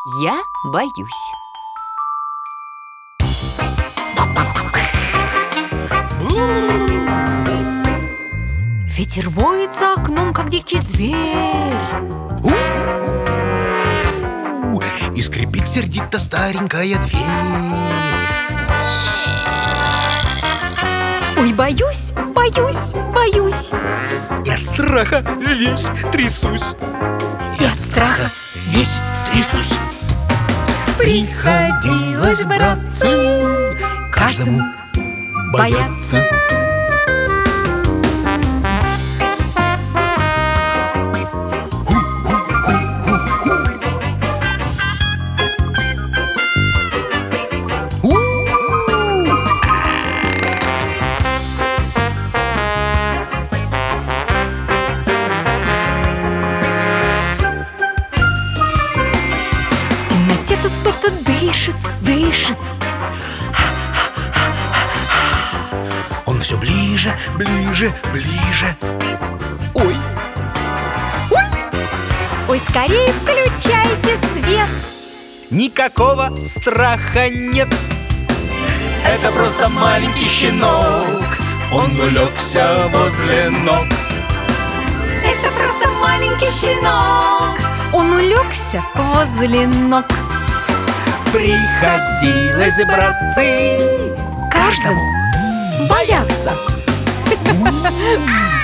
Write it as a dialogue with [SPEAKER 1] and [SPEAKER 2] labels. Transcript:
[SPEAKER 1] Я боюсь.
[SPEAKER 2] Ветер воет за окном, как дикий зверь.
[SPEAKER 3] И скрипит сердито старенькая дверь.
[SPEAKER 2] Ой, боюсь, боюсь, боюсь.
[SPEAKER 3] И от страха весь трясусь.
[SPEAKER 2] И от страха
[SPEAKER 3] весь трясусь. Приходилось, братцы, каждому бояться.
[SPEAKER 2] В темноте тут кто-то дышит, дышит.
[SPEAKER 3] Он все ближе, ближе, ближе. Ой,
[SPEAKER 2] Ой, скорее включайте свет.
[SPEAKER 3] никакого страха нет. Это просто маленький щенок. Он улегся возле ног.
[SPEAKER 2] Это просто маленький щенок. Он улегся возле ног.
[SPEAKER 3] Приходилось, братцы,
[SPEAKER 2] Каждому бояться.